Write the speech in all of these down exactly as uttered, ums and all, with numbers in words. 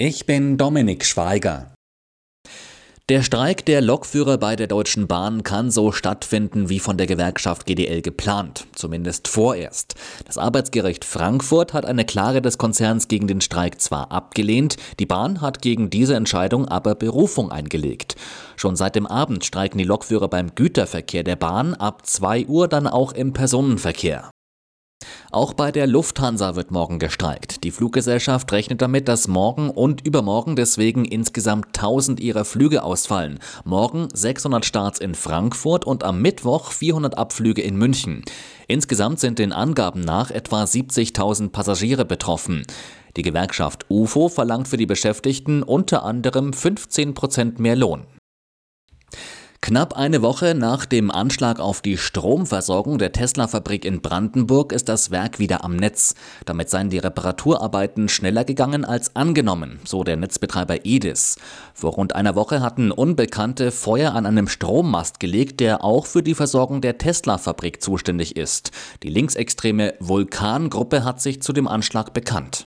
Ich bin Dominik Schweiger. Der Streik der Lokführer bei der Deutschen Bahn kann so stattfinden wie von der Gewerkschaft G D L geplant, zumindest vorerst. Das Arbeitsgericht Frankfurt hat eine Klage des Konzerns gegen den Streik zwar abgelehnt, die Bahn hat gegen diese Entscheidung aber Berufung eingelegt. Schon seit dem Abend streiken die Lokführer beim Güterverkehr der Bahn, ab zwei Uhr dann auch im Personenverkehr. Auch bei der Lufthansa wird morgen gestreikt. Die Fluggesellschaft rechnet damit, dass morgen und übermorgen deswegen insgesamt tausend ihrer Flüge ausfallen. Morgen sechshundert Starts in Frankfurt und am Mittwoch vierhundert Abflüge in München. Insgesamt sind den Angaben nach etwa siebzigtausend Passagiere betroffen. Die Gewerkschaft U F O verlangt für die Beschäftigten unter anderem fünfzehn Prozent mehr Lohn. Knapp eine Woche nach dem Anschlag auf die Stromversorgung der Tesla-Fabrik in Brandenburg ist das Werk wieder am Netz. Damit seien die Reparaturarbeiten schneller gegangen als angenommen, so der Netzbetreiber E D I S. Vor rund einer Woche hatten Unbekannte Feuer an einem Strommast gelegt, der auch für die Versorgung der Tesla-Fabrik zuständig ist. Die linksextreme Vulkan-Gruppe hat sich zu dem Anschlag bekannt.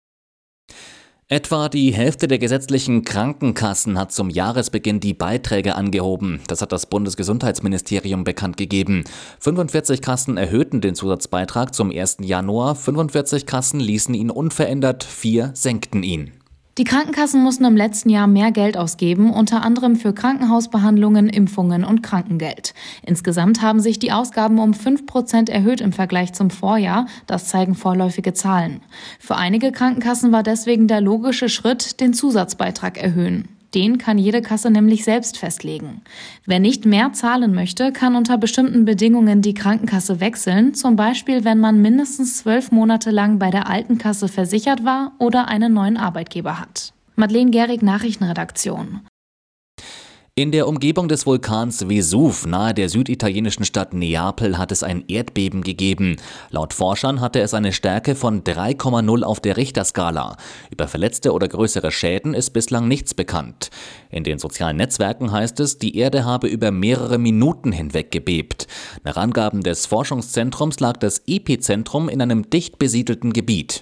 Etwa die Hälfte der gesetzlichen Krankenkassen hat zum Jahresbeginn die Beiträge angehoben. Das hat das Bundesgesundheitsministerium bekannt gegeben. fünfundvierzig Kassen erhöhten den Zusatzbeitrag zum ersten Januar, fünfundvierzig Kassen ließen ihn unverändert, vier senkten ihn. Die Krankenkassen mussten im letzten Jahr mehr Geld ausgeben, unter anderem für Krankenhausbehandlungen, Impfungen und Krankengeld. Insgesamt haben sich die Ausgaben um fünf Prozent erhöht im Vergleich zum Vorjahr, das zeigen vorläufige Zahlen. Für einige Krankenkassen war deswegen der logische Schritt, den Zusatzbeitrag erhöhen. Den kann jede Kasse nämlich selbst festlegen. Wer nicht mehr zahlen möchte, kann unter bestimmten Bedingungen die Krankenkasse wechseln, zum Beispiel wenn man mindestens zwölf Monate lang bei der alten Kasse versichert war oder einen neuen Arbeitgeber hat. Madeleine Gehrig, Nachrichtenredaktion. In der Umgebung des Vulkans Vesuv nahe der süditalienischen Stadt Neapel hat es ein Erdbeben gegeben. Laut Forschern hatte es eine Stärke von drei Komma null auf der Richterskala. Über verletzte oder größere Schäden ist bislang nichts bekannt. In den sozialen Netzwerken heißt es, die Erde habe über mehrere Minuten hinweg gebebt. Nach Angaben des Forschungszentrums lag das Epizentrum in einem dicht besiedelten Gebiet.